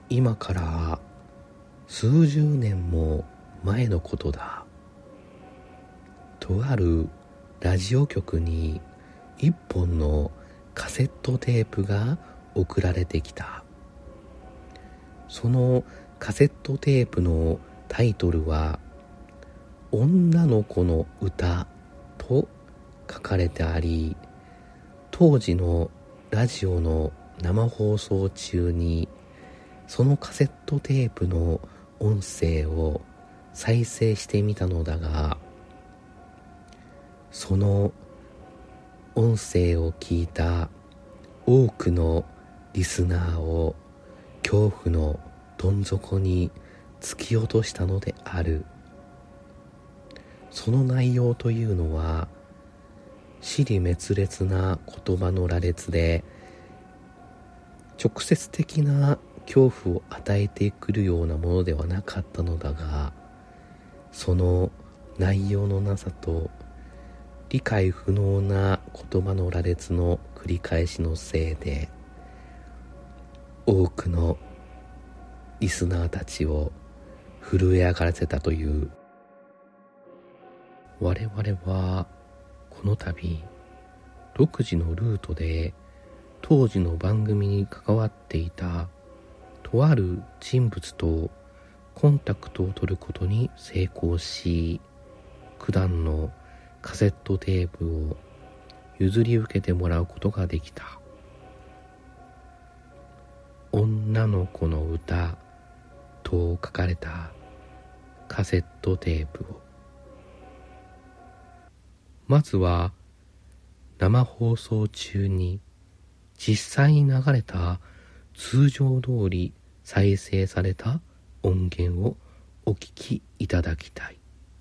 今から数十年も前のことだ。とあるラジオ局に一本のカセットテープが送られてきた。そのカセットテープのタイトルは女の子の歌と書かれてあり、当時のラジオの生放送中にそのカセットテープの音声を再生してみたのだが、その音声を聞いた多くのリスナーを恐怖のどん底に突き落としたのである。その内容というのは支離滅裂な言葉の羅列で、直接的な恐怖を与えてくるようなものではなかったのだが、その内容のなさと理解不能な言葉の羅列の繰り返しのせいで、多くのリスナーたちを震え上がらせたという。我々はこの度独自のルートで当時の番組に関わっていたとある人物とコンタクトを取ることに成功し、九段のカセットテープを譲り受けてもらうことができた。女の子の歌と書かれたカセットテープを、まずは生放送中に実際に流れた通常通り再生された音源をお聞きいただきたい。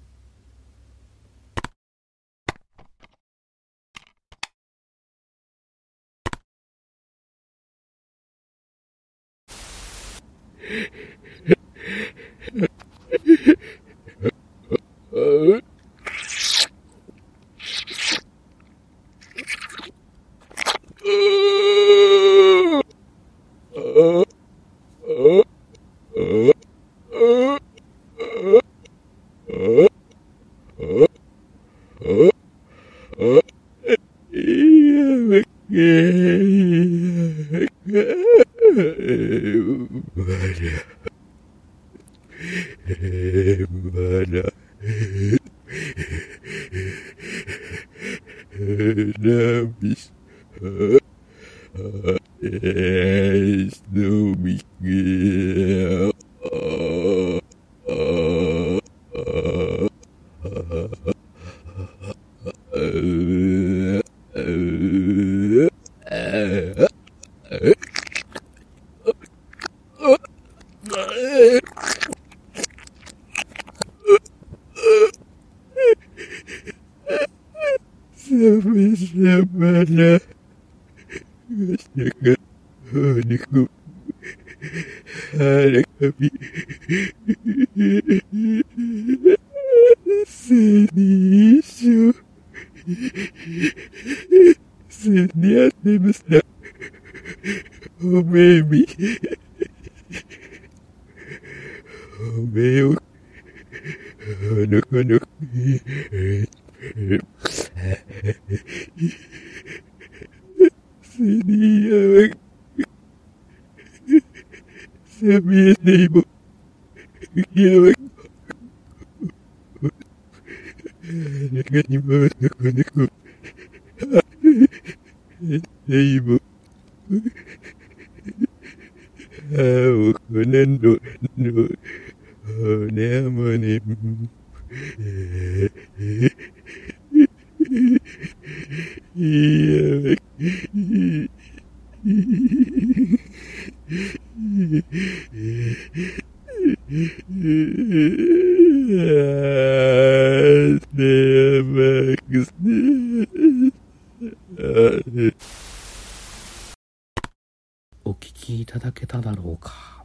お聞きいただけただろうか。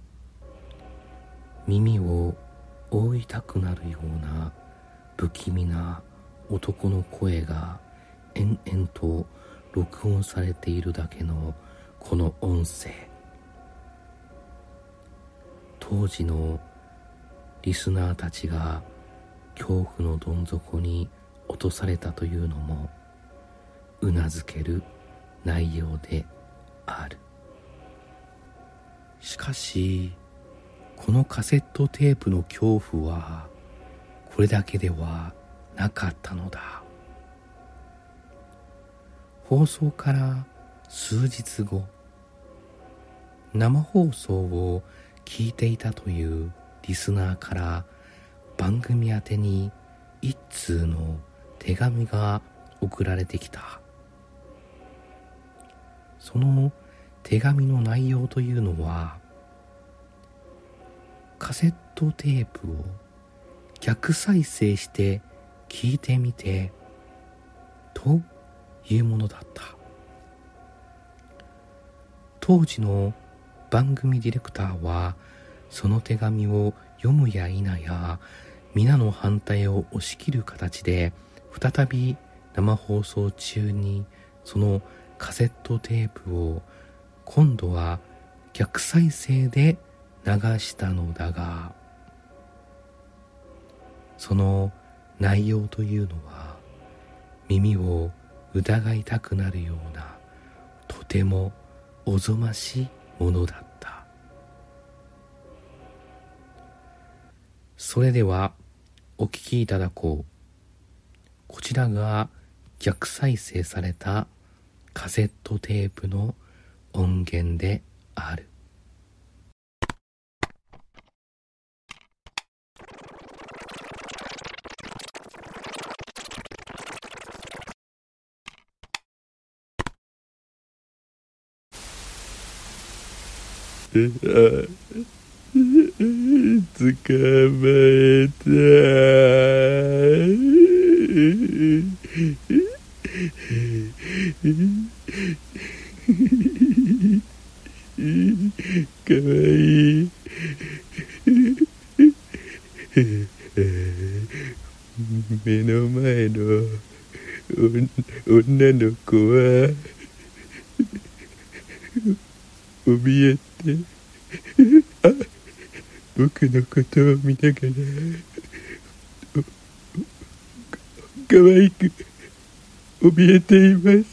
耳を覆いたくなるような不気味な男の声が延々と録音されているだけのこの音声。 当時のリスナーたちが恐怖のどん底に落とされたというのもうなずける内容である。しかしこのカセットテープの恐怖はこれだけではなかったのだ。放送から数日後、生放送を聞いていたというリスナーから番組宛てに一通の手紙が送られてきた。その手紙の内容というのは、カセットテープを逆再生して聞いてみてというものだった。当時の番組ディレクターはその手紙を読むや否や皆の反対を押し切る形で再び生放送中にそのカセットテープを今度は逆再生で流したのだが、その内容というのは耳を疑いたくなるようなとてもおぞましいものだった。それではお聞きいただこう。こちらが逆再生されたカセットテープの音源である。 捕まえた。かわいい。目の前の女の子は怯えて僕のことを見ながら可愛く怯えています。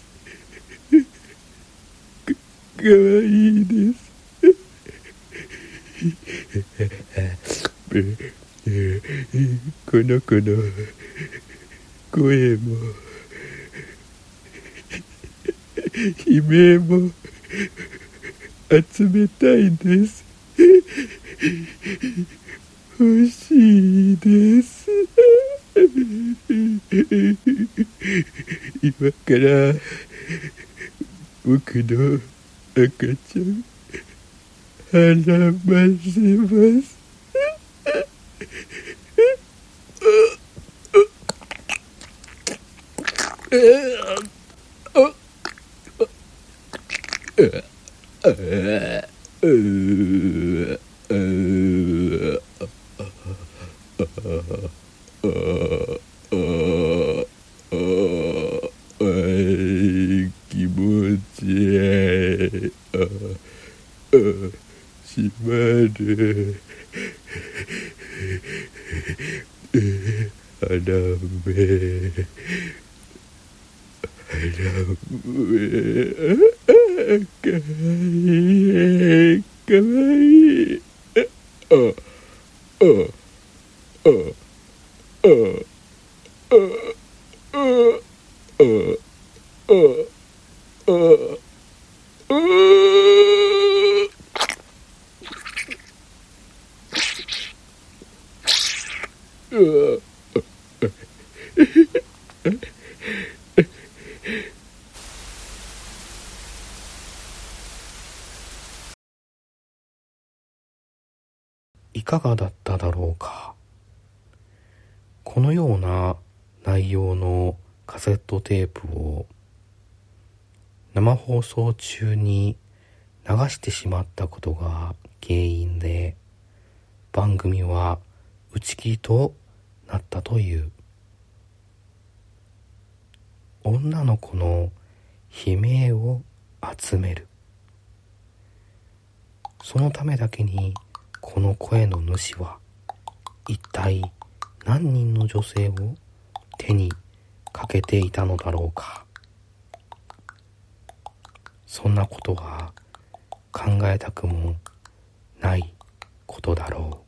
かわいいです。この子の声も悲鳴も集めたいです。欲しいです。今から僕の赤ちゃん孕ませます。気持ちいい。閉まる。腹目かわいい。かわいい。 いかがだっただろうか。このような内容のカセットテープを生放送中に流してしまったことが原因で番組は打ち切りとなったという。女の子の悲鳴を集める、そのためだけにこの声の主は一体何人の女性を手にかけていたのだろうか。そんなことは考えたくもないことだろう。